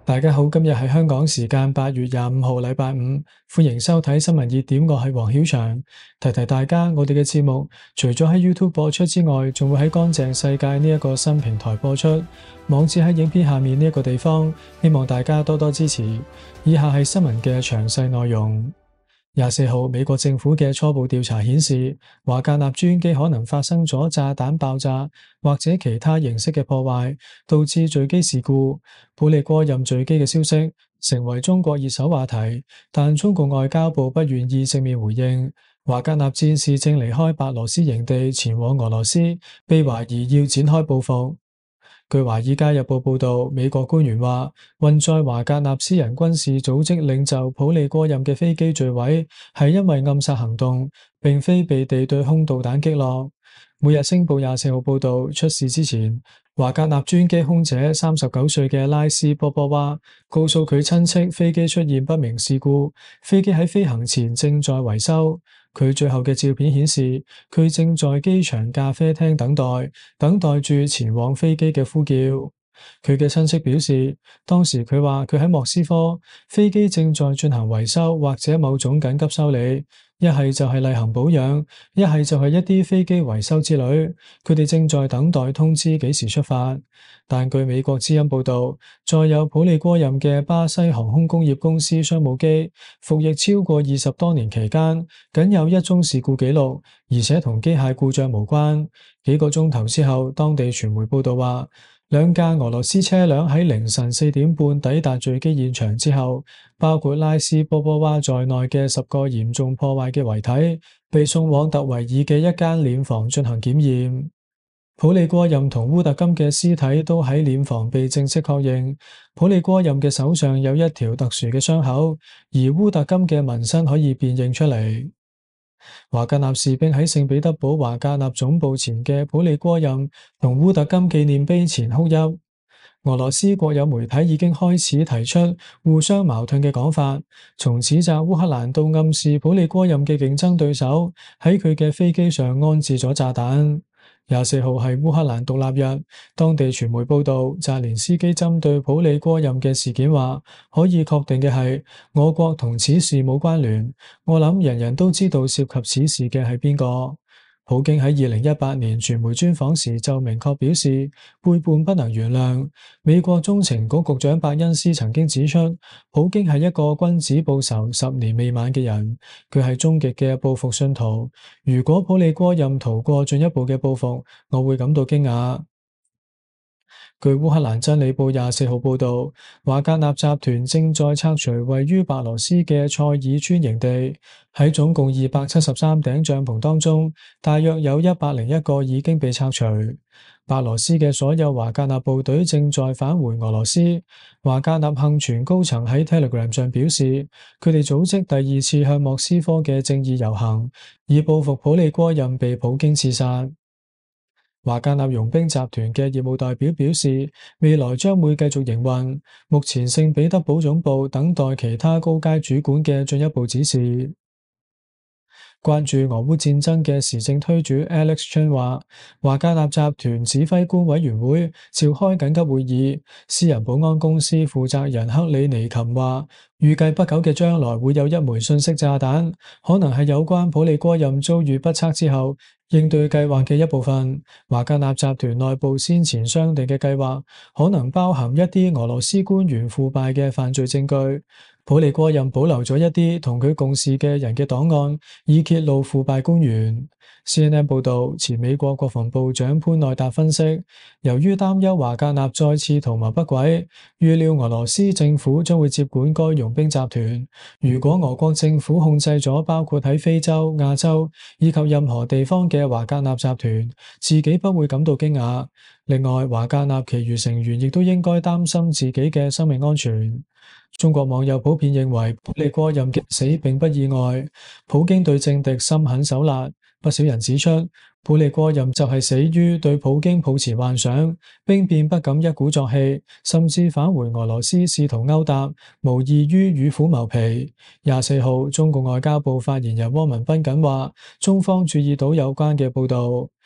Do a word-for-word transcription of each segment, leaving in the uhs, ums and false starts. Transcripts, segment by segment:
大家好，今日係香港時間八月廿五號，禮拜五，歡迎收睇新聞熱點。我係黃曉翔，提提大家，我哋嘅節目除咗喺 YouTube 播出之外，仲會喺乾淨世界呢一個新平台播出。網址喺影片下面呢一個地方，希望大家多多支持。以下係新聞嘅詳細內容。廿四號，美國政府嘅初步調查顯示，華格納專機可能發生咗炸彈爆炸或者其他形式嘅破壞，導致墜機事故。普利戈任墜機嘅消息成為中國熱搜話題，但中國外交部不願意正面回應。華格納戰士正離開白羅斯營地前往俄羅斯，被懷疑要展開報復。據《華爾街日報》報道，美國官員話，運載華格納私人軍事組織領袖普利戈任嘅飛機墜毀係因為暗殺行動，並非被地對空導彈擊落。每日星報廿四號報道，出事之前，華格納專機空姐三十九歲嘅拉斯波波娃告訴佢親戚，飛機出現不明事故，飛機喺飛行前正在維修。佢最後嘅照片顯示，佢正在機場咖啡廳等待，等待住前往飛機嘅呼叫。佢嘅親戚表示，當時佢話佢喺莫斯科，飛機正在進行維修或者某種緊急修理，一係就係例行保養，一係就係一啲飛機維修之類。佢哋正在等待通知幾時出發。但據美國之音報道，載有普利戈任嘅巴西航空工業公司商務機服役超過二十多年期間，僅有一宗事故記錄，而且同機械故障無關。幾個鐘頭之後，當地傳媒報道話，兩架俄羅斯車輛喺凌晨四點半抵達墜機現場之後，包括拉斯波波娃在內嘅十個嚴重破壞嘅遺體被送往特維爾嘅一間殮房進行檢驗。普利戈任同烏特金嘅屍體都喺殮房被正式確認。普利戈任嘅手上有一條特殊嘅傷口，而烏特金嘅紋身可以辨認出嚟。華格納士兵喺聖彼得堡華格納總部前嘅普利戈任同烏特金紀念碑前哭泣。俄羅斯國有媒體已經開始提出互相矛盾嘅講法，從指責烏克蘭到暗示普利戈任嘅競爭對手喺佢嘅飛機上安置咗炸彈。廿四號係烏克蘭獨立日，當地傳媒報道，澤連斯基針對普利戈任嘅事件話，可以確定嘅係，我國同此事冇關聯。我諗人人都知道涉及此事嘅係邊個。普京喺二零一八年傳媒專訪時就明確表示，背叛不能原諒。美國中情局局長伯恩斯曾經指出，普京係一個君子報仇十年未晚嘅人，佢係終極嘅報復信徒。如果普利戈任逃過進一步嘅報復，我會感到驚訝。據烏克蘭真理報廿四號報道，華格納集團正在拆除位於白羅斯嘅塞爾村營地，喺總共二百七十三頂帳篷當中，大約有一百零一個已經被拆除。白羅斯嘅所有華格納部隊正在返回俄羅斯。華格納幸存高層喺 Telegram 上表示，佢哋組織第二次向莫斯科嘅正義遊行，以報復普利戈任被普京刺殺。華格納傭兵集團嘅業務代表表示，未來將會繼續營運。目前聖彼得堡總部等待其他高階主管嘅進一步指示。關注俄烏戰爭嘅時政推主 Alex Chen 話，華格納集團指揮官委員會召開緊急會議，私人保安公司負責人克里尼琴話，預計不久嘅將來會有一枚信息炸彈，可能係有關普利戈任遭遇不測之後應對計劃嘅一部分。華格納集團內部先前商定嘅計劃可能包含一啲俄羅斯官員腐敗嘅犯罪證據。普利戈任保留咗一啲同佢共事嘅人嘅檔案，以揭露腐敗官員。C N N 報道，前美國國防部長潘內達分析，由於擔憂華格納再次圖謀不軌，預料俄羅斯政府將會接管該傭兵集團。如果俄國政府控制咗包括喺非洲、亞洲以及任何地方嘅華格納集團，自己不會感到驚訝。另外，華格納其餘成員亦都應該擔心自己嘅生命安全。中國網友普遍認為普利戈任嘅死並不意外，普京對政敵心狠手辣。不少人指出，普利戈任就係死於對普京抱持幻想，兵變不敢一鼓作氣，甚至返回俄羅斯試圖勾搭，無異於與虎謀皮。廿四號，中國外交部發言人汪文斌緊話，中方注意到有關嘅報道。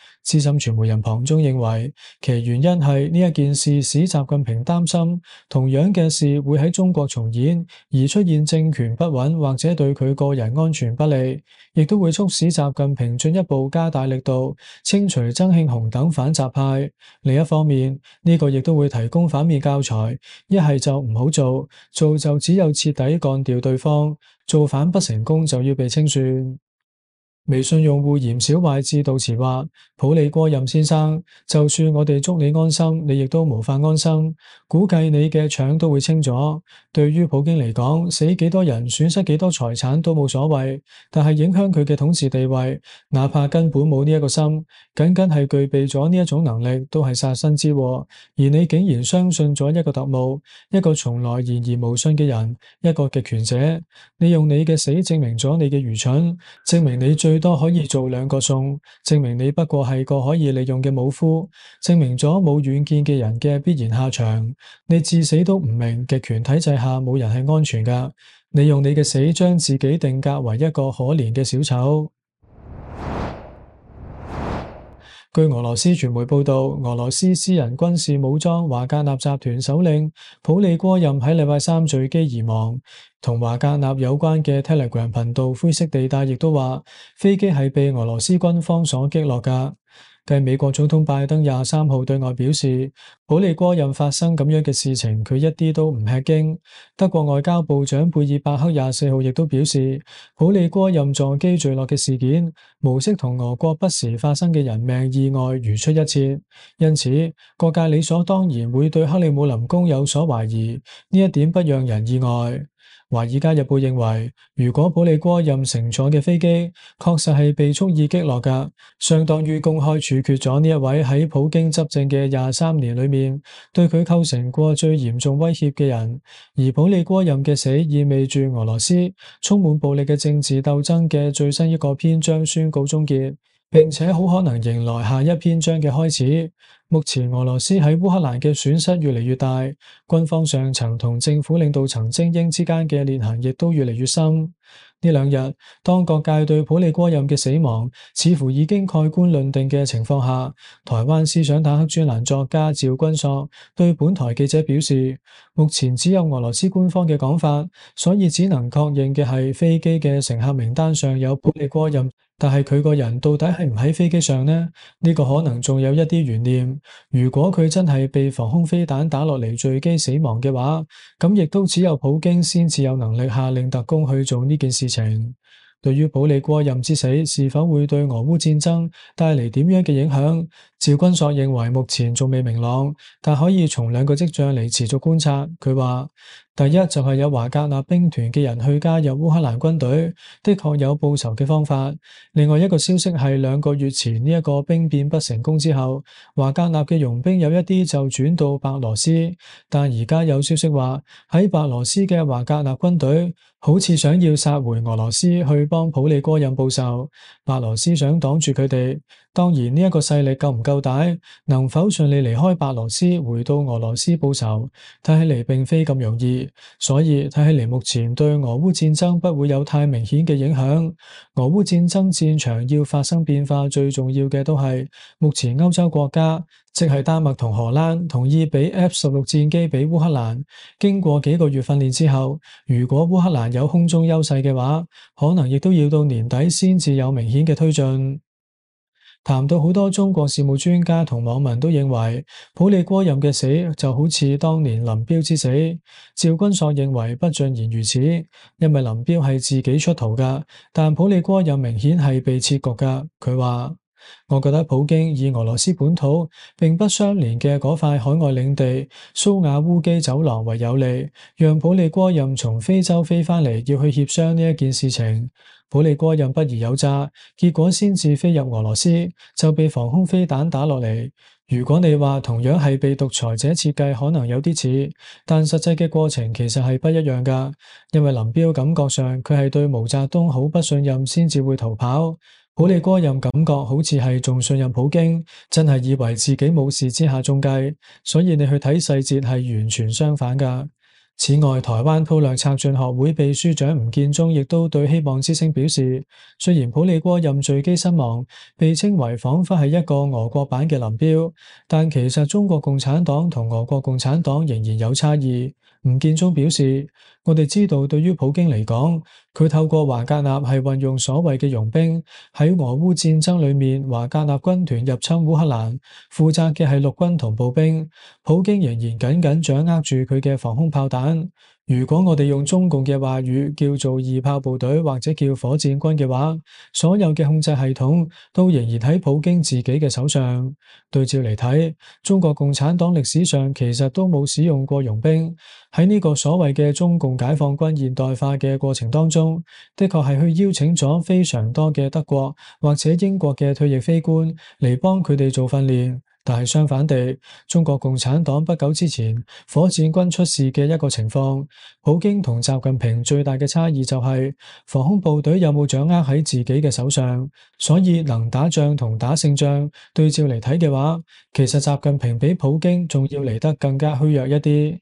資深傳媒人龐中認為，其原因係呢一件事使習近平擔心同樣嘅事會喺中國重演，而出現政權不穩或者對佢個人安全不利，亦都會促使習近平進一步加大力度清除曾慶紅等反習派。另一方面，呢個亦都會提供反面教材，一係就唔好做，做就只有徹底幹掉對方，造反不成功就要被清算。微信用戶嚴小壞致悼詞話：普利戈任先生，就算我哋祝你安心，你亦都無法安心。估計你嘅腸都會清咗。對於普京嚟講，死幾多人、損失幾多財產都冇所謂，但係影響佢嘅統治地位，哪怕根本冇呢一個心，僅僅係具備咗呢一種能力，都係殺身之禍。而你竟然相信咗一個特務，一個從來言而無信嘅人，一個極權者。你用你嘅死證明咗你嘅愚蠢，證明你最最多可以做兩個餸，證明你不過係個可以利用嘅武夫，證明咗冇遠見嘅人嘅必然下場。你至死都唔明極權體制下冇人係安全噶，你用你嘅死將自己定格為一個可憐嘅小丑。據俄羅斯傳媒報道，俄羅斯私人軍事武裝華格納集團首領普利戈任喺禮拜三墜機而亡。同華格納有關嘅 Telegram 頻道灰色地帶亦都話，飛機係被俄羅斯軍方所擊落噶。繼美國總統拜登廿三號對外表示，普利戈任發生咁樣嘅事情，佢一啲都唔吃驚。德國外交部長貝爾伯克廿四號亦都表示，普利戈任座機墜落嘅事件，模式同俄國不時發生嘅人命意外如出一轍。因此，各界理所當然會對克里姆林宮有所懷疑，呢一點不讓人意外。華爾街日報認為，如果普利戈任乘坐嘅飛機確實係被蓄意擊落㗎，相當於公開處決咗呢一位喺普京執政嘅廿三年裏面對佢構成過最嚴重威脅嘅人。而普利戈任嘅死意味住俄羅斯充滿暴力嘅政治鬥爭嘅最新一個篇章宣告終結，並且好可能迎來下一篇章嘅開始。目前俄羅斯喺烏克蘭嘅損失越嚟越大，軍方上層同政府領導層精英之間嘅裂痕亦都越嚟越深。呢兩日，當各界對普利戈任嘅死亡似乎已經蓋棺論定嘅情況下，台灣思想坦克專欄作家趙君朔對本台記者表示，目前只有俄羅斯官方嘅講法，所以只能確認嘅係飛機嘅乘客名單上有普利戈任。但係佢個人到底係唔喺飛機上呢？呢個可能仲有一啲懸念。如果佢真係被防空飛彈打落嚟墜機死亡嘅話，咁亦都只有普京先至有能力下令特工去做呢件事情。對於普利戈任之死是否會對俄烏戰爭帶嚟點樣嘅影響，趙君朔認為目前仲未明朗，但可以從兩個跡象嚟持續觀察。佢話，第一就係有華格納兵團嘅人去加入烏克蘭軍隊，的確有報仇嘅方法。另外一個消息係兩個月前呢一個兵變不成功之後，華格納嘅傭兵有一啲就轉到白羅斯，但而家有消息話喺白羅斯嘅華格納軍隊好似想要殺回俄羅斯去幫普利戈任報仇，白羅斯想擋住佢哋。當然呢一個勢力夠唔夠大，能否順利離開白羅斯回到俄羅斯報仇，睇起嚟並非咁容易。所以睇起嚟目前對俄烏戰爭不會有太明顯嘅影響。俄烏戰爭戰場要發生變化，最重要嘅都係目前歐洲國家，即係丹麥同荷蘭同意俾 F 十六戰機俾烏克蘭。經過幾個月訓練之後，如果烏克蘭有空中優勢嘅話，可能亦都要到年底先至有明顯嘅推進。談到好多中國事務專家同網民都認為普利戈任嘅死就好似當年林彪之死。趙君朔認為不盡然如此，因為林彪係自己出逃噶，但普利戈任明顯係被設局噶。佢話，我覺得普京以俄羅斯本土並不相連嘅嗰塊海外領地蘇瓦烏基走廊為有利，讓普利戈任從非洲飛翻嚟要去協商呢一件事情。普利戈任不疑有詐，結果先至飛入俄羅斯就被防空飛彈打落嚟。如果你話同樣係被獨裁者設計，可能有啲似，但實際嘅過程其實係不一樣噶。因為林彪感覺上佢係對毛澤東好不信任先至會逃跑，普利戈任感覺好似係仲信任普京，真係以為自己冇事之下中計，所以你去睇細節係完全相反噶。 此外，台灣韜略策進學會秘書長吳建中亦都對希望之聲表示，雖然普利戈任墜機身亡被稱為仿佛係一個俄國版嘅林彪，但其實中國共產黨同俄國共產黨仍然有差異。吳建中表示，我哋知道對於普京嚟講，佢透過華格納係運用所謂嘅傭兵，喺俄烏戰爭裏面，華格納軍團入侵烏克蘭，負責嘅係陸軍同步兵，普京仍然緊緊掌握住佢嘅防空炮彈。如果我哋用中共嘅話語叫做二炮部隊或者叫火箭軍嘅話，所有嘅控制系統都仍然喺普京自己嘅手上。對照嚟睇，中國共產黨歷史上其實都冇使用過傭兵。喺呢個所謂嘅中共解放軍現代化嘅過程當中，的確係去邀請咗非常多嘅德國或者英國嘅退役飛官嚟幫佢哋做訓練。但係相反地，中國共產黨不久之前火箭軍出事嘅一個情況，普京同習近平最大嘅差異就係防空部隊有冇掌握喺自己嘅手上，所以能打仗同打勝仗對照嚟睇嘅話，其實習近平比普京仲要嚟得更加虛弱一啲。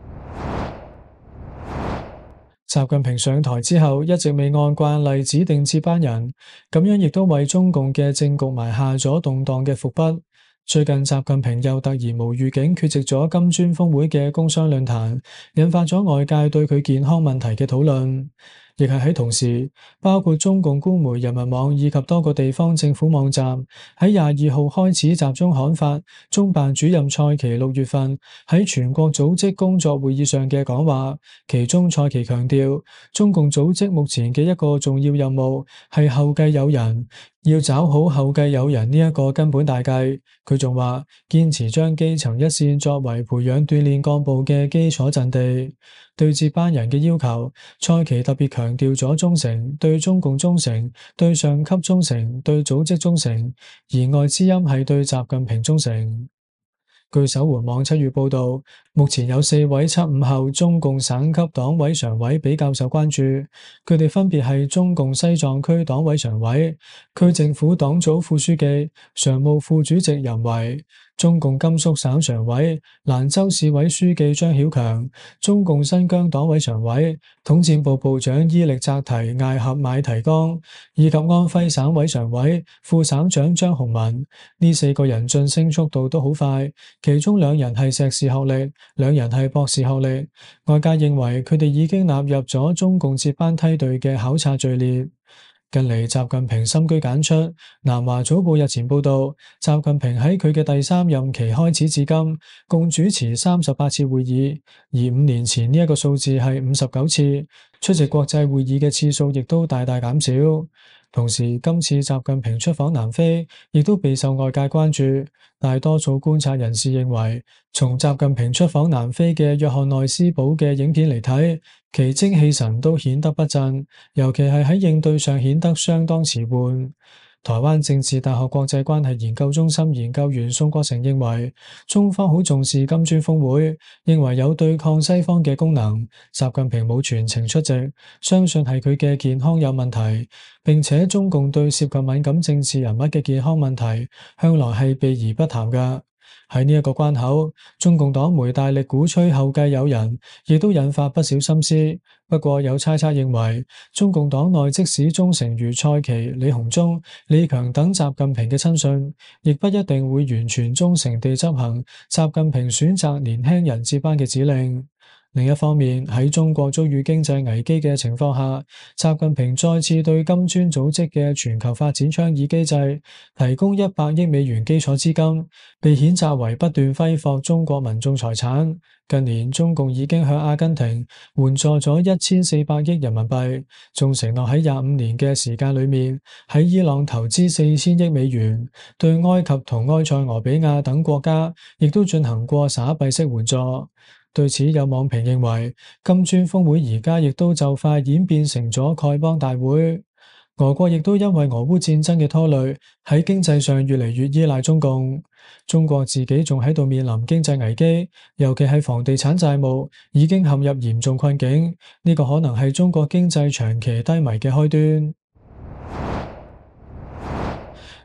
習近平上台之後一直未按慣例指定接班人，咁樣亦都為中共嘅政局埋下咗動盪嘅伏筆。最近習近平又突然無預警缺席咗金磚峰會嘅工商論壇，引發咗外界對佢健康問題嘅討論。亦係喺同時，包括中共官媒人民網以及多個地方政府網站喺廿二號開始集中刊發中辦主任蔡奇六月份喺全國組織工作會議上嘅講話。其中蔡奇強調，中共組織目前嘅一個重要任務係後繼有人，要找好後繼有人呢一個根本大計。佢仲話堅持將基層一線作為培養鍛煉幹部嘅基礎陣地。對接班人嘅要求，蔡奇特別強調咗忠誠，對中共忠誠，對上級忠誠，對組織忠誠，言外之音係對習近平忠誠。據搜狐網七月報道，目前有四位七五後中共省級黨委常委比較受關注，佢哋分別係中共西藏區黨委常委、區政府黨組副書記、常務副主席任維、中共甘肅省常委、蘭州市委書記張曉強、中共新疆黨委常委、統戰部部長伊力扎提艾合買提江，以及安徽省委常委、副省長張洪文。呢四個人晉升速度都好快，其中兩人係碩士學歷，兩人係博士學歷。外界認為佢哋已經納入咗中共接班梯隊嘅考察序列。近嚟習近平深居簡出，南華早報日前報道，習近平喺佢嘅第三任期開始至今，共主持三十八次會議，而五年前呢一個數字係五十九次，出席國際會議嘅次數亦都大大減少。同時，今次習近平出訪南非，亦都備受外界關注。大多數觀察人士認為，從習近平出訪南非嘅約翰內斯堡嘅影片嚟睇，其精氣神都顯得不振，尤其係喺應對上顯得相當遲緩。台灣政治大學國際關係研究中心研究員宋國成認為，中方好重視金磚峰會，認為有對抗西方嘅功能。習近平冇全程出席，相信係佢嘅健康有問題，並且中共對涉及敏感政治人物嘅健康問題，向來係避而不談㗎。喺呢一個關口，中共黨媒大力鼓吹後繼有人，亦都引發不少心思。不過有猜測認為，中共黨內即使忠誠如蔡奇、李鴻忠、李強等習近平嘅親信，亦不一定會完全忠誠地執行習近平選擇年輕人接班嘅指令。另一方面，喺中國遭遇經濟危機嘅情況下，習近平再次對金磚組織嘅全球發展倡議機制提供一百億美元基礎資金，被譴責為不斷揮霍中國民眾財產。近年，中共已經向阿根廷援助咗一千四百億人民幣，仲承諾喺廿五年嘅時間裏面喺伊朗投資四千億美元，對埃及同埃塞俄比亞等國家亦都進行過撒幣式援助。對此，有網評認為，金磚峰會而家亦都就快演變成咗丐幫大會。俄國亦都因為俄烏戰爭嘅拖累，喺經濟上越嚟越依賴中共。中國自己仲喺度面臨經濟危機，尤其係房地產債務已經陷入嚴重困境。呢個可能係中國經濟長期低迷嘅開端。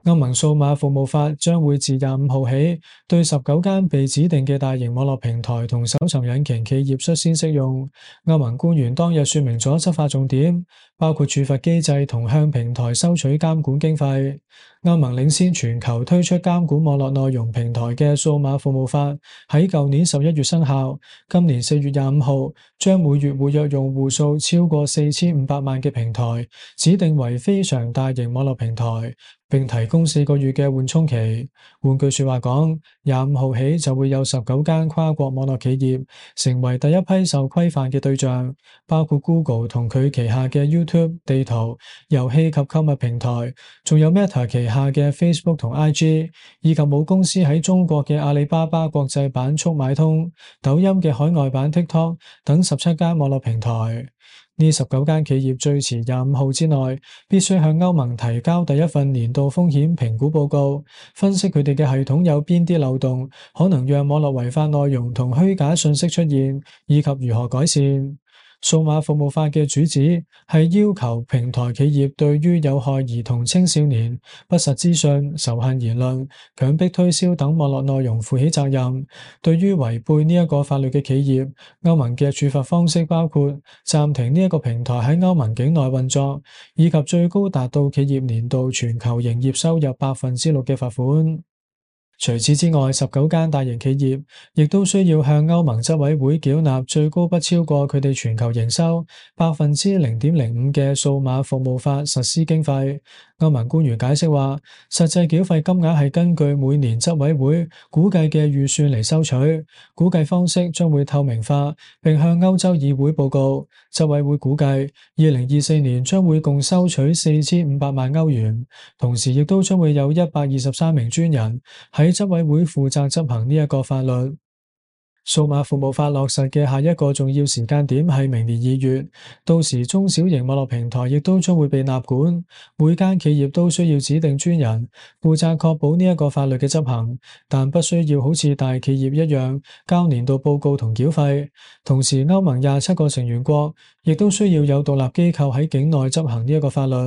歐盟數碼服務法將會自廿五號起對十九間被指定嘅大型網絡平台同搜尋引擎企業率先適用。歐盟官員當日說明咗執法重點，包括處罰機制同向平台收取監管經費。歐盟領先全球推出監管網絡內容平台嘅數碼服務法，喺舊年十一月生效。今年四月廿五號將每月活躍用戶數超過四千五百萬嘅平台指定為非常大型網絡平台，並提供四個月嘅緩衝期。換句說話講，廿五號起就會有十九間跨國網絡企業成為第一批受規範嘅對象，包括 Google 同佢旗下嘅 YouTube、地圖、遊戲及購物平台，仲有 Meta 旗下嘅 Facebook 同 I G， 以及母公司喺中國嘅阿里巴巴國際版速買通、抖音嘅海外版 TikTok 等十七間網絡平台。呢十九間企業最遲廿五號之內必須向歐盟提交第一份年度風險評估報告，分析佢哋嘅系統有邊啲漏洞，可能讓網絡違法內容同虛假信息出現，以及如何改善。數碼服務法嘅主旨係要求平台企業對於有害兒童青少年、不實資訊、仇恨言論、強迫推銷等網絡內容負起責任。對於違背呢一個法律嘅企業，歐盟嘅處罰方式包括暫停呢一個平台喺歐盟境內運作，以及最高達到企業年度全球營業收入百分之六嘅罰款。除此之外，十九間大型企業亦都需要向歐盟執委會繳納最高不超過佢哋全球營收百分之零點零五嘅數碼服務法實施經費。歐盟官員解釋話，實際繳費金額係根據每年執委會估計嘅預算嚟收取，估計方式將會透明化，並向歐洲議會報告。執委會估計二零二四年將會共收取四千五百萬歐元，同時亦都將會有一百二十三名專人喺執委會負責執行呢一個法律。數碼服務法落實嘅下一個重要時間點係明年二月，到時中小型網絡平台亦都將會被納管，每間企業都需要指定專人負責確保呢一個法律嘅執行，但不需要好似大企業一樣交年度報告同繳費。同時，歐盟廿七個成員國亦都需要有獨立機構喺境內執行呢一個法律。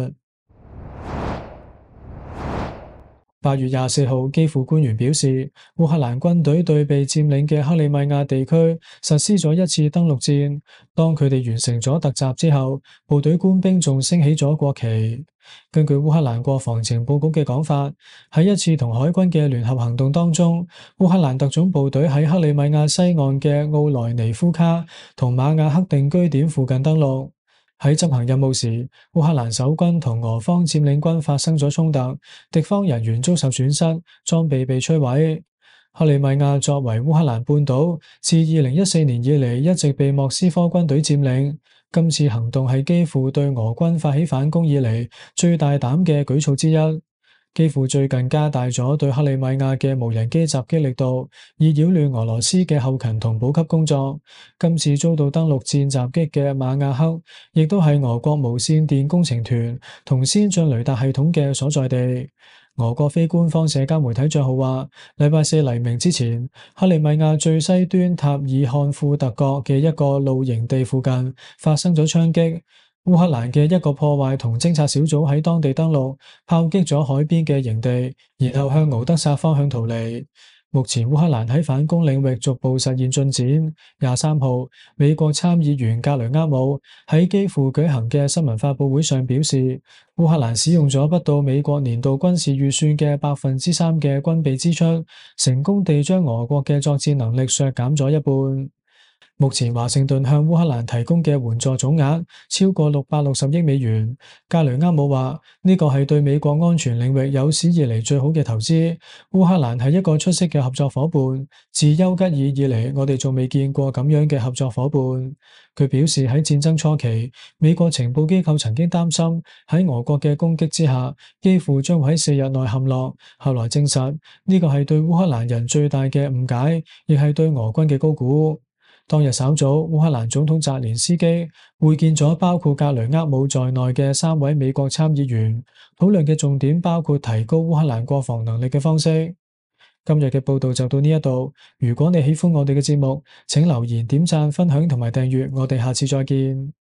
八月廿四號，基輔官員表示，烏克蘭軍隊對被佔領嘅克里米亞地區實施咗一次登陸戰。當佢哋完成咗突襲之後，部隊官兵仲升起咗國旗。根據烏克蘭國防情報局嘅講法，喺一次同海軍嘅聯合行動當中，烏克蘭特種部隊喺克里米亞西岸嘅奧萊尼夫卡同馬亞克定居點附近登陸。喺執行任務時，烏克蘭守軍同俄方佔領軍發生咗衝突，敵方人員遭受損失，裝備被摧毀。克里米亞作為烏克蘭半島自二零一四年以嚟一直被莫斯科軍隊佔領，今次行動係基輔對俄軍發起反攻以嚟最大膽嘅舉措之一。基輔最近加大咗對克里米亞嘅無人機襲擊力度，以擾亂俄羅斯嘅後勤同補給工作。今次遭到登陸戰襲擊嘅馬亞克，亦都係俄國無線電工程團同先進雷達系統嘅所在地。俄國非官方社交媒體賬號話，禮拜四黎明之前，克里米亞最西端塔爾漢庫特角嘅一個露營地附近發生咗槍擊。烏克蘭嘅一個破壞同偵察小組喺當地登陸，炮擊咗海邊嘅營地，然後向敖德薩方向逃離。目前烏克蘭喺反攻領域逐步實現進展。廿三號，美國參議員格雷厄姆喺基輔舉行嘅新聞發佈會上表示，烏克蘭使用咗不到美國年度軍事預算嘅百分之三嘅軍備支出，成功地將俄國嘅作戰能力削減咗一半。目前華盛頓向烏克蘭提供嘅援助總額超過六百六十億美元。格雷厄姆話，呢個係對美國安全領域有史以嚟最好嘅投資。烏克蘭係一個出色嘅合作夥伴，自丘吉爾以嚟，我哋仲未見過咁樣嘅合作夥伴。佢表示，喺戰爭初期，美國情報機構曾經擔心喺俄國嘅攻擊之下，基輔將會喺四日內陷落。後來證實，呢個係對烏克蘭人最大嘅誤解，亦係對俄軍嘅高估。當日稍早，烏克蘭總統澤連斯基會見咗包括格雷厄姆在內嘅三位美國參議員，討論嘅重點包括提高烏克蘭國防能力嘅方式。今日嘅報道就到呢一度，如果你喜歡我哋嘅節目，請留言、點讚、分享同埋訂閱，我哋下次再見。